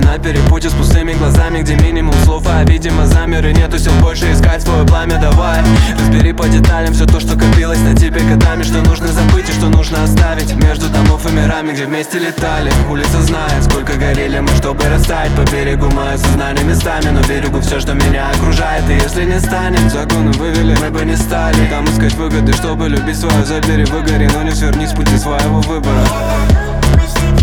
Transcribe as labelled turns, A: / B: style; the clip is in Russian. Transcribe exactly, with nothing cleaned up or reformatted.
A: на перепутье с пустыми глазами, где минимум слов, а видимо замер и нету сил больше искать свое пламя. Давай, разбери по деталям все то, что копилось на тебе годами, что нужно забыть и что нужно оставить между домов и мирами, где вместе летали. Улица знает, сколько горели мы, чтобы растаять по берегу. Мое сознание местами, но берегу все, что меня окружает. И если не станет, законы вывели, мы бы не стали там искать выгоды, чтобы любить свое. Забери, выгори, но не сверни с пути своего выбора.